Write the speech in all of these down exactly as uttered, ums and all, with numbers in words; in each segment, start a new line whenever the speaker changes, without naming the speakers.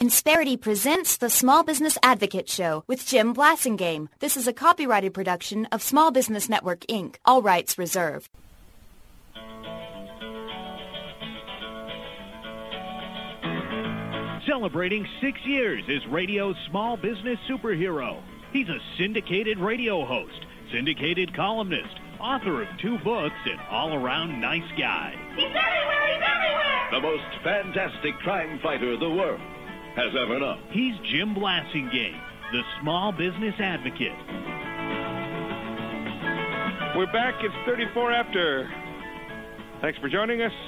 Insperity presents the Small Business Advocate Show with Jim Blasingame. This is a copyrighted production of Small Business Network, Incorporated. All rights reserved.
Celebrating six years as radio's small business superhero. He's a syndicated radio host, syndicated columnist, author of two books, and all-around nice guy.
He's everywhere! He's everywhere!
The most fantastic crime fighter the world has ever known.
He's Jim Blasingame, the Small Business Advocate.
We're back. It's thirty-four after. Thanks for joining us.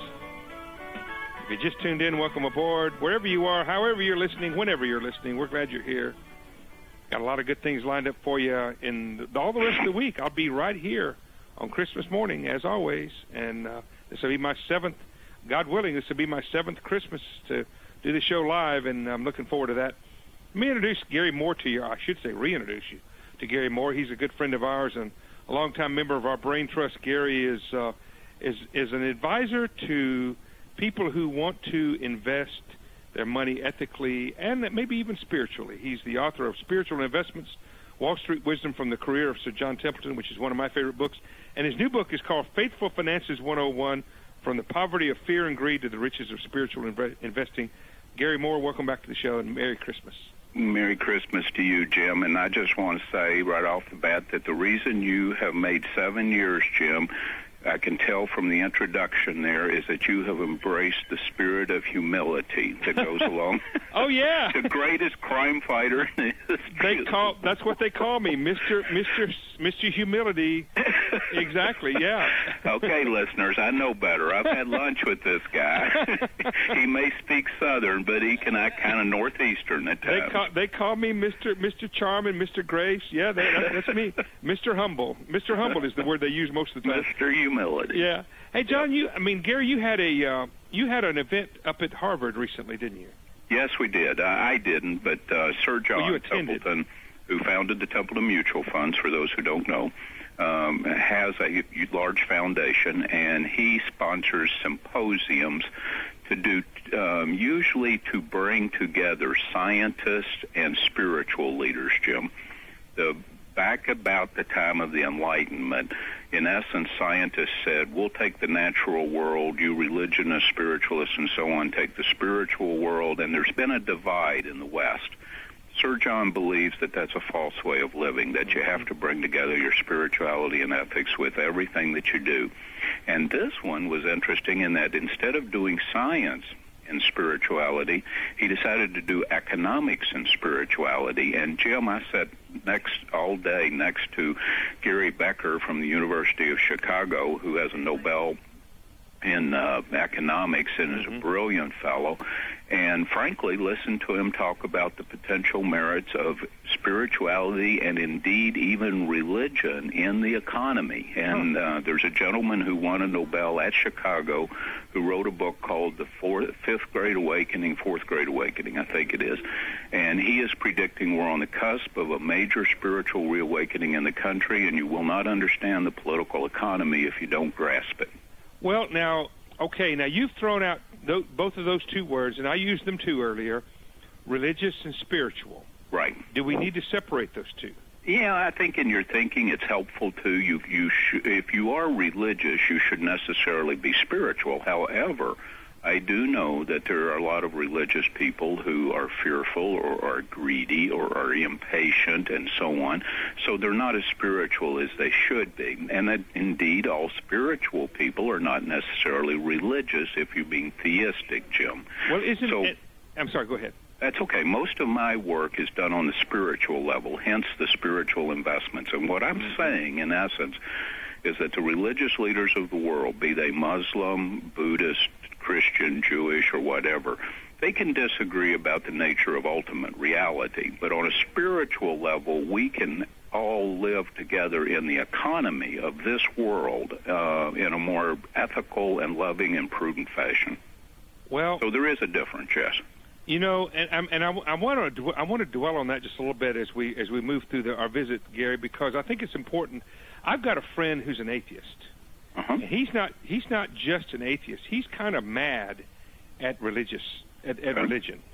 If you just tuned in, welcome aboard. Wherever you are, however you're listening, whenever you're listening, we're glad you're here. Got a lot of good things lined up for you in all the rest of the week. I'll be right here on Christmas morning, as always. And uh, this will be my seventh, God willing, this will be my seventh Christmas to do the show live, and I'm looking forward to that. Let me introduce Gary Moore to you. I should say reintroduce you to Gary Moore. He's a good friend of ours and a longtime member of our Brain Trust. Gary is uh, is is an advisor to people who want to invest their money ethically and maybe even spiritually. He's the author of Spiritual Investments, Wall Street Wisdom from the Career of Sir John Templeton, which is one of my favorite books. And his new book is called Faithful Finances one oh one, From the Poverty of Fear and Greed to the Riches of Spiritual Inve- Investing. Gary Moore, welcome back to the show, and Merry Christmas.
Merry Christmas to you, Jim. And I just want to say right off the bat that the reason you have made seven years, Jim, I can tell from the introduction there, is that you have embraced the spirit of humility that goes along.
Oh, yeah.
The greatest crime fighter in history.
They call, that's what they call me, Mister Mister Mister Humility. Exactly, yeah.
Okay, listeners, I know better. I've had lunch with this guy. He may speak Southern, but he can act kind of Northeastern at times.
They call, they call me Mister Mister Charm and Mister Grace. Yeah, they, that's, that's me. Mister Humble. Mister Humble is the word they use most of the time.
Mister Humility.
Yeah. Hey, John, you, I mean, Gary, you had a uh, you had an event up at Harvard recently, didn't you?
Yes, we did. I, I didn't, but uh, Sir John
well,
Templeton, who founded the Templeton Mutual Funds, for those who don't know, um, has a large foundation, and he sponsors symposiums to do, um, usually to bring together scientists and spiritual leaders, Jim. The back about the time of the Enlightenment, in essence, scientists said, we'll take the natural world, you religionists, spiritualists, and so on, take the spiritual world, and there's been a divide in the West. Sir John believes that that's a false way of living, that you have to bring together your spirituality and ethics with everything that you do. And this one was interesting in that instead of doing science and spirituality, he decided to do economics and spirituality. And Jim, I sat next all day next to Gary Becker from the University of Chicago, who has a Nobel in uh, economics and is a brilliant fellow, and frankly listened to him talk about the potential merits of spirituality and indeed even religion in the economy. And uh, there's a gentleman who won a Nobel at Chicago who wrote a book called The Fourth, Fifth Great Awakening, Fourth Great Awakening, I think it is. And he is predicting we're on the cusp of a major spiritual reawakening in the country, and you will not understand the political economy if you don't grasp it.
Well, now, okay, now you've thrown out th- both of those two words, and I used them too earlier, religious and spiritual.
Right.
Do we need to separate those two?
Yeah, I think in your thinking it's helpful to you. You sh- if you are religious, you should necessarily be spiritual. However, I do know that there are a lot of religious people who are fearful or are greedy or are impatient and so on. So they're not as spiritual as they should be. And that indeed all spiritual people are not necessarily religious if you're being theistic, Jim.
Well, isn't
so,
it... I'm sorry, go ahead.
That's okay. Most of my work is done on the spiritual level, hence the spiritual investments. And what I'm saying, in essence, is that the religious leaders of the world, be they Muslim, Buddhist, Christian, Jewish, or whatever, they can disagree about the nature of ultimate reality. But on a spiritual level, we can all live together in the economy of this world uh, in a more ethical and loving and prudent fashion.
Well,
so there is a difference, yes.
You know, and, and I, I want to I want to dwell on that just a little bit as we as we move through the, our visit, Gary, because I think it's important. I've got a friend who's an atheist.
Uh-huh.
And he's not he's not just an atheist. He's kind of mad at religious at, at
okay.
religion.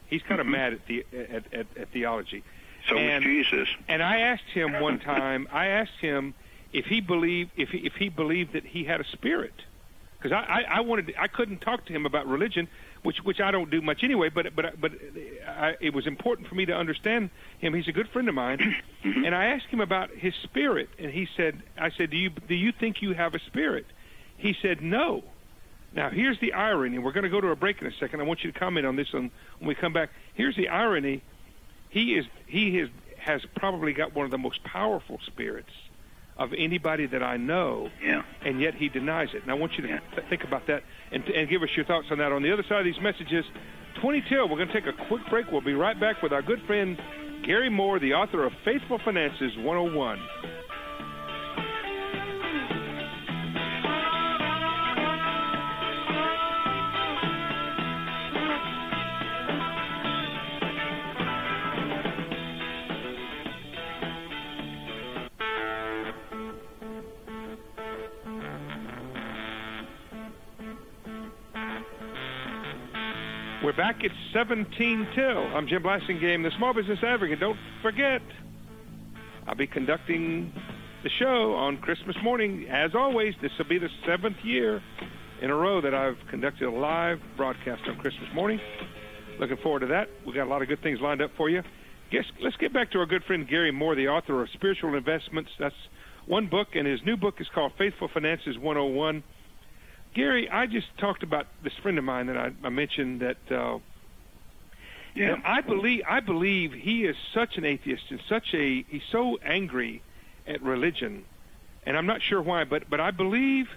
He's kind of
mm-hmm.
mad at, the, at, at, at theology.
So
and,
was Jesus.
And I asked him one time, I asked him if he believed if he, if he believed that he had a spirit. Because I, I, I wanted to, I couldn't talk to him about religion, which which I don't do much anyway. But but but I, it was important for me to understand him. He's a good friend of mine,
mm-hmm.
and I asked him about his spirit, and he said, I said, do you do you think you have a spirit? He said, no. Now here's the irony. We're going to go to a break in a second. I want you to comment on this when when we come back. Here's the irony. He is he is has probably got one of the most powerful spirits of anybody that I know,
yeah.
and yet he denies it. And I want you to
yeah.
th- think about that and, and give us your thoughts on that. On the other side of these messages, twenty till, we're going to take a quick break. We'll be right back with our good friend Gary Moore, the author of Faithful Finances one oh one. We're back at seventeen till. I'm Jim Blasingame, the Small Business Advocate. Don't forget, I'll be conducting the show on Christmas morning. As always, this will be the seventh year in a row that I've conducted a live broadcast on Christmas morning. Looking forward to that. We've got a lot of good things lined up for you. Guess, let's get back to our good friend Gary Moore, the author of Spiritual Investments. That's one book, and his new book is called Faithful Finances one oh one. Gary, I just talked about this friend of mine that I, I mentioned that uh,
yeah.
you know, I believe I believe he is such an atheist and such a he's so angry at religion, and I'm not sure why, but but I believe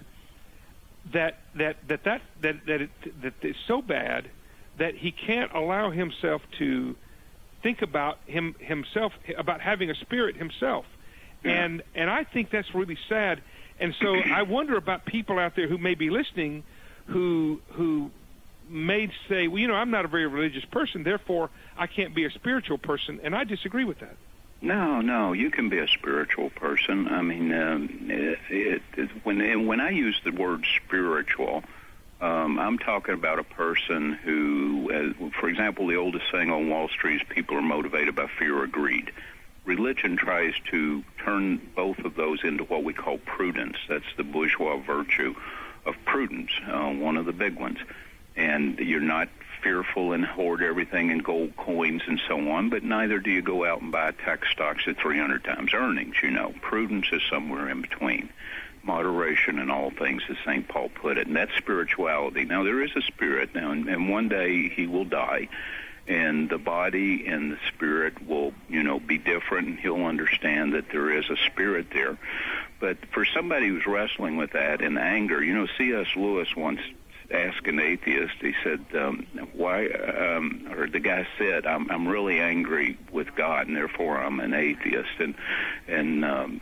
that that that that that that, it, that it's so bad that he can't allow himself to think about him himself about having a spirit himself,
yeah.
and and I think that's really sad. And so I wonder about people out there who may be listening who who may say, well, you know, I'm not a very religious person, therefore I can't be a spiritual person, and I disagree with that.
No, no, you can be a spiritual person. I mean, um, it, it, it, when when I use the word spiritual, um, I'm talking about a person who, uh, for example, the oldest saying on Wall Street is people are motivated by fear or greed. Religion tries to turn both of those into what we call prudence. That's the bourgeois virtue of prudence, uh, one of the big ones. And you're not fearful and hoard everything in gold coins and so on, but neither do you go out and buy tech stocks at three hundred times earnings. You know, prudence is somewhere in between. Moderation in all things, as Saint Paul put it. And that's spirituality. Now, there is a spirit now, and, and one day he will die. And the body and the spirit will, you know, be different, and he'll understand that there is a spirit there. But for somebody who's wrestling with that and anger, you know, C S Lewis once asked an atheist, he said, um, why, um, or the guy said, I'm, I'm really angry with God, and therefore I'm an atheist. And, and, um,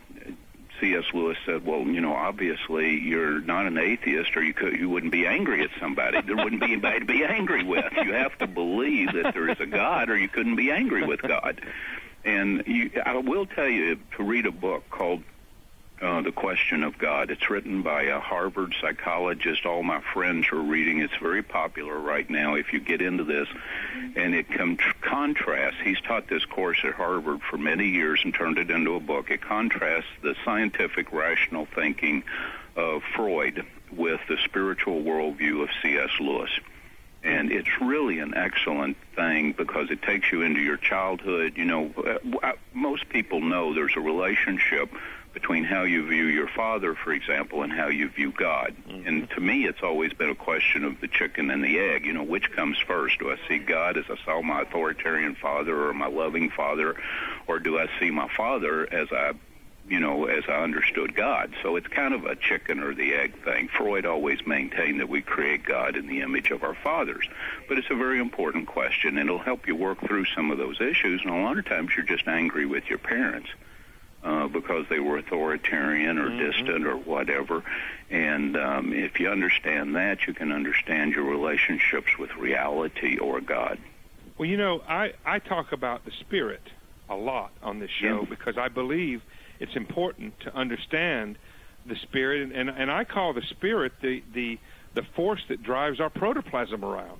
C S Lewis said, well, you know, obviously you're not an atheist, or you could, you wouldn't be angry at somebody. There wouldn't be anybody to be angry with. You have to believe that there is a God, or you couldn't be angry with God. And you, I will tell you to read a book called uh, The Question of God. It's written by a Harvard psychologist. All my friends are reading. It's very popular right now if you get into this. And it com- contrasts, he's taught this course at Harvard for many years and turned it into a book. It contrasts the scientific rational thinking of Freud with the spiritual worldview of C S Lewis. And it's really an excellent thing because it takes you into your childhood. You know, uh, most people know there's a relationship between how you view your father, for example, and how you view God. Mm-hmm. And to me, it's always been a question of the chicken and the egg. You know, which comes first? Do I see God as I saw my authoritarian father or my loving father, or do I see my father as I, you know, as I understood God? So it's kind of a chicken or the egg thing. Freud always maintained that we create God in the image of our fathers. But it's a very important question, and it'll help you work through some of those issues. And a lot of times you're just angry with your parents. Uh, because they were authoritarian or mm-hmm. distant or whatever. And um, if you understand that, you can understand your relationships with reality or God.
Well, you know, I, I talk about the spirit a lot on this show yeah. because I believe it's important to understand the spirit. And, and, and I call the spirit the, the, the force that drives our protoplasm around.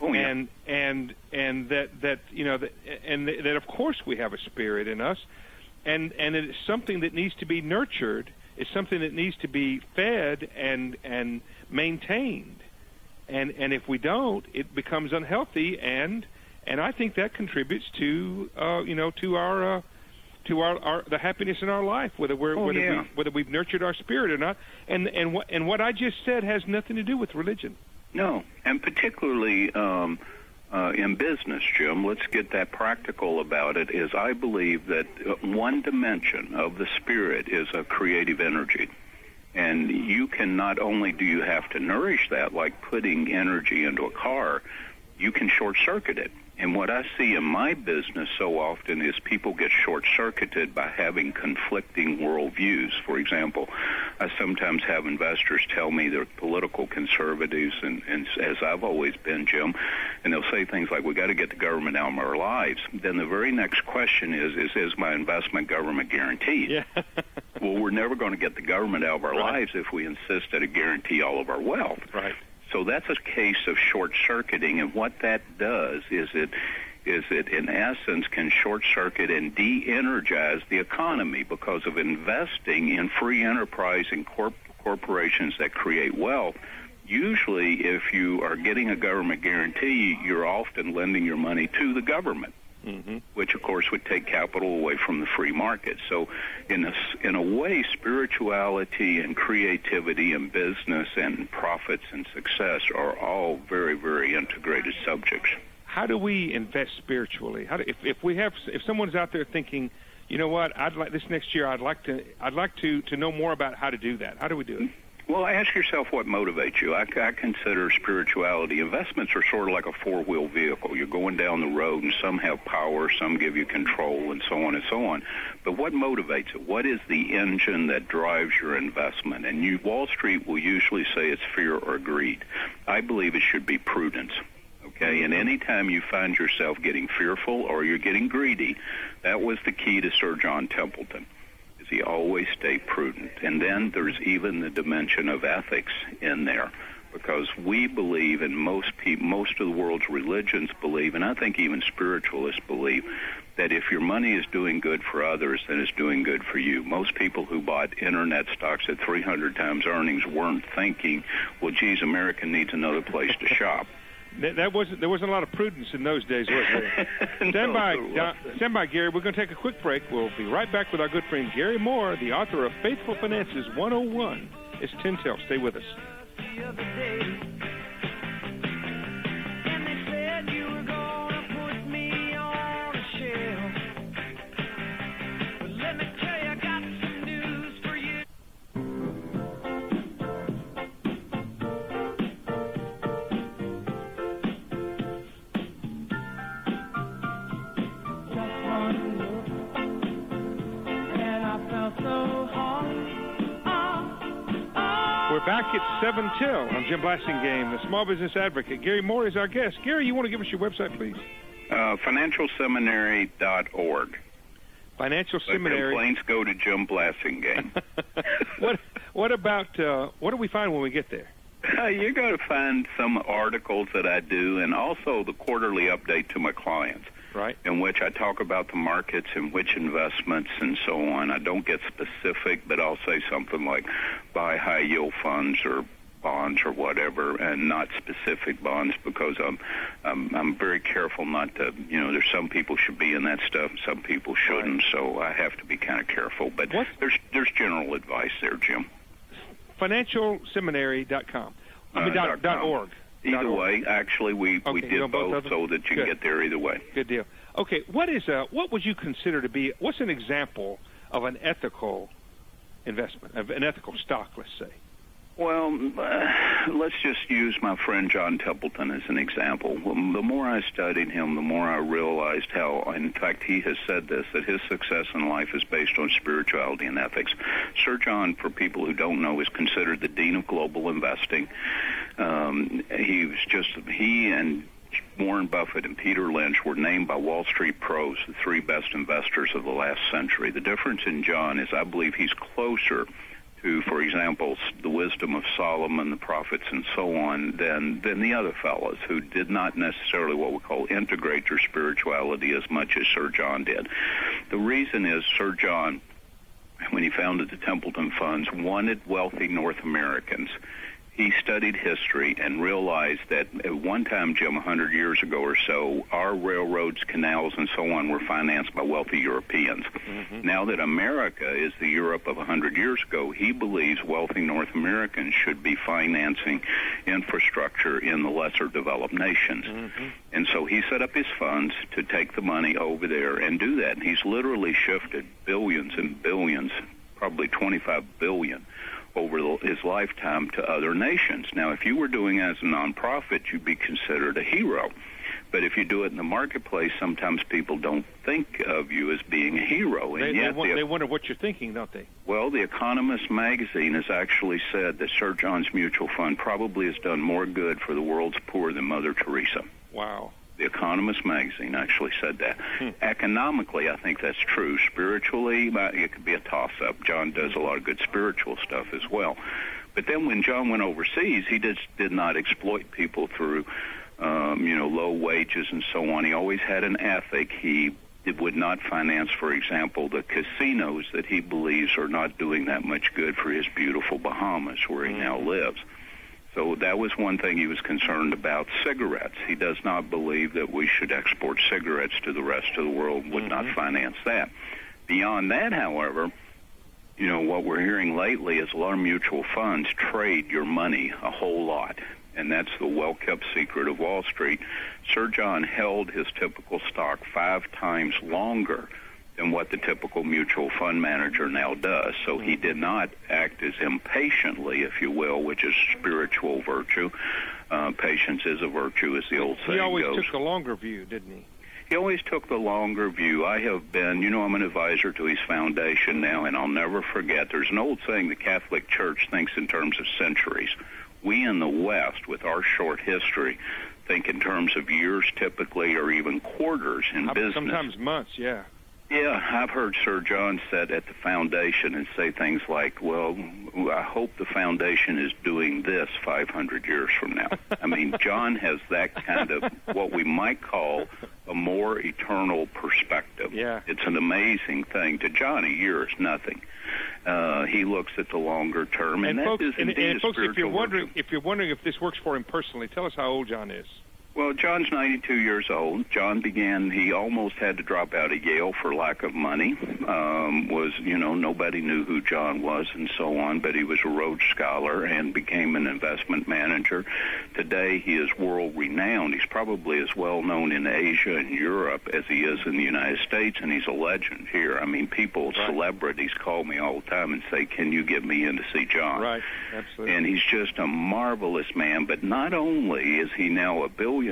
Oh, yeah. And and and that that you know that and that of course we have a spirit in us, and and it's something that needs to be nurtured. It's something that needs to be fed and and maintained, and and if we don't, it becomes unhealthy, and and I think that contributes to uh, you know to our uh, to our, our the happiness in our life, whether we're
oh,
whether
yeah.
we whether we've nurtured our spirit or not, and and what and what I just said has nothing to do with religion.
No, and particularly um, uh, in business, Jim, let's get that practical about it, is I believe that one dimension of the spirit is a creative energy. And you can not only do you have to nourish that, like putting energy into a car, you can short-circuit it. And what I see in my business so often is people get short-circuited by having conflicting worldviews. For example, I sometimes have investors tell me they're political conservatives, and, and as I've always been, Jim, and they'll say things like, we got to get the government out of our lives. Then the very next question is, is, is my investment government guaranteed?
Yeah.
Well, we're never going to get the government out of our
right.
lives if we insist that it guarantee all of our wealth.
Right.
So that's a case of short-circuiting, and what that does is it, is it in essence, can short-circuit and de-energize the economy because of investing in free enterprise and corp- corporations that create wealth. Usually, if you are getting a government guarantee, you're often lending your money to the government. Mm-hmm. Which, of course, would take capital away from the free market. So, in a, in a way, spirituality and creativity and business and profits and success are all very, very integrated subjects.
How do we invest spiritually? How do, if, if we have, if someone's out there thinking, you know what, I'd like this next year, I'd like to, I'd like to, to know more about how to do that. How do we do it?
Well, ask yourself what motivates you. I, I consider spirituality, investments are sort of like a four-wheel vehicle. You're going down the road, and some have power, some give you control, and so on and so on. But what motivates it? What is the engine that drives your investment? And you, Wall Street will usually say it's fear or greed. I believe it should be prudence. Okay, and any time you find yourself getting fearful or you're getting greedy, that was the key to Sir John Templeton. He always stayed prudent. And then there's even the dimension of ethics in there, because we believe, and most people, most of the world's religions believe, and I think even spiritualists believe, that if your money is doing good for others, then it's doing good for you. Most people who bought internet stocks at three hundred times earnings weren't thinking, well, geez, America needs another place to shop.
That wasn't there wasn't a lot of prudence in those days, was there? stand
no,
by,
there
uh, stand by, Gary. We're going to take a quick break. We'll be right back with our good friend Gary Moore, the author of Faithful Finances one oh one. It's Tintel. Stay with us. We're back at seven till. I'm Jim Blasingame, the Small Business Advocate. Gary Moore is our guest. Gary, you want to give us your website, please?
Uh, financial seminary dot org.
Financial
but
Seminary.
Complaints go to Jim Blasingame.
what What about, uh, what do we find when we get there?
Uh, you're going to find some articles that I do, and also the quarterly update to my clients.
Right.
In which I talk about the markets and which investments and so on. I don't get specific, but I'll say something like buy high-yield funds or bonds or whatever, and not specific bonds, because I'm, I'm I'm very careful not to, you know, there's some people should be in that stuff, and some people shouldn't, right. So I have to be kind of careful. But what? there's there's general advice there, Jim.
financial seminary dot com. I mean,
uh,
dot, dot org.
Either way, actually, we,
okay,
we did both, both so that you
Good.
can get there either way.
Good deal. Okay, what is uh, what would you consider to be, what's an example of an ethical investment, of an ethical stock, let's say?
Well, uh, let's just use my friend John Templeton as an example. Well, the more I studied him, the more I realized how, in fact, he has said this, that his success in life is based on spirituality and ethics. Sir John, for people who don't know, is considered the dean of global investing. Um, he was just, he and Warren Buffett and Peter Lynch were named by Wall Street pros the three best investors of the last century. The difference in John is I believe he's closer to, for example, the wisdom of Solomon, the prophets, and so on, than than the other fellows who did not necessarily what we call integrate their spirituality as much as Sir John did. The reason is Sir John, when he founded the Templeton Funds, wanted wealthy North Americans. He studied history and realized that at one time, Jim, one hundred years ago or so, our railroads, canals, and so on were financed by wealthy Europeans. Mm-hmm. Now that America is the Europe of one hundred years ago, he believes wealthy North Americans should be financing infrastructure in the lesser developed nations. Mm-hmm. And so he set up his funds to take the money over there and do that. And he's literally shifted billions and billions, probably twenty-five billion, over his lifetime to other nations. Now, if you were doing it as a nonprofit, you'd be considered a hero. But if you do it in the marketplace, sometimes people don't think of you as being a hero. And
they,
yet
they, want,
the,
they wonder what you're thinking, don't they?
Well, The Economist magazine has actually said that Sir John's Mutual Fund probably has done more good for the world's poor than Mother Teresa.
Wow.
The Economist magazine actually said that. Hmm. Economically, I think that's true. Spiritually, it could be a toss-up. John does a lot of good spiritual stuff as well. But then when John went overseas, he just did not exploit people through, um, you know, low wages and so on. He always had an ethic. He it would not finance, for example, the casinos that he believes are not doing that much good for his beautiful Bahamas, where he hmm. now lives. So that was one thing he was concerned about. Cigarettes. He does not believe that we should export cigarettes to the rest of the world, would mm-hmm. not finance that. Beyond that, however, you know, what we're hearing lately is a lot of mutual funds trade your money a whole lot. And that's the well-kept secret of Wall Street. Sir John held his typical stock five times longer than what the typical mutual fund manager now does. So he did not act as impatiently, if you will, which is spiritual virtue. Uh, patience is a virtue, as the old saying goes.
He always goes. took the longer view, didn't he?
He always took the longer view. I have been, you know, I'm an advisor to his foundation now, and I'll never forget. There's an old saying, the Catholic Church thinks in terms of centuries. We in the West, with our short history, think in terms of years typically, or even quarters in business.
Sometimes months, yeah.
Yeah, I've heard Sir John sit at the foundation and say things like, well, I hope the foundation is doing this five hundred years from now. I mean, John has that kind of what we might call a more eternal perspective.
Yeah.
It's an amazing thing. To John, a year is nothing. Uh, he looks at the longer term, and,
and
that
folks,
is indeed
and, and
a
folks,
spiritual
if you're wondering,
virtue.
if you're wondering if this works for him personally, tell us how old John is.
Well, John's ninety-two years old. John began, he almost had to drop out of Yale for lack of money. Um, was, you know, nobody knew who John was and so on, but he was a Rhodes Scholar and became an investment manager. Today, he is world-renowned. He's probably as well-known in Asia and Europe as he is in the United States, and he's a legend here. I mean, people, right. celebrities call me all the time and say, can you get me in to see John?
Right, absolutely.
And he's just a marvelous man, but not only is he now a billionaire,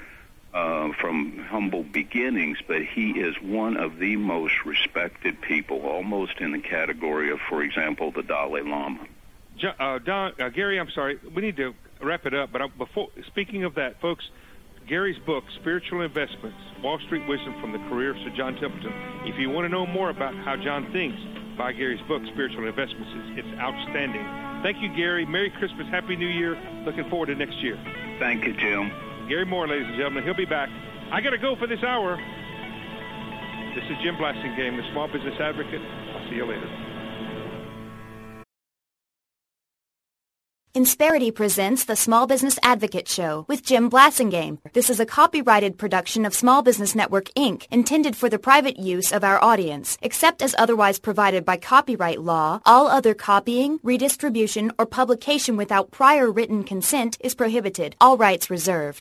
Uh, from humble beginnings, but he is one of the most respected people, almost in the category of, for example, the Dalai Lama.
John, uh, Don, uh, Gary, I'm sorry, we need to wrap it up, but I, before speaking of that, folks, Gary's book, Spiritual Investments, Wall Street Wisdom from the Career of Sir John Templeton. If you want to know more about how John thinks, buy Gary's book, Spiritual Investments. It's, it's outstanding. Thank you, Gary. Merry Christmas. Happy New Year. Looking forward to next year.
Thank you, Jim.
Gary Moore, ladies and gentlemen. He'll be back. I got to go for this hour. This is Jim Blasingame, the Small Business Advocate. I'll see you later.
Insperity presents the Small Business Advocate Show with Jim Blasingame. This is a copyrighted production of Small Business Network, Incorporated, intended for the private use of our audience. Except as otherwise provided by copyright law, all other copying, redistribution, or publication without prior written consent is prohibited. All rights reserved.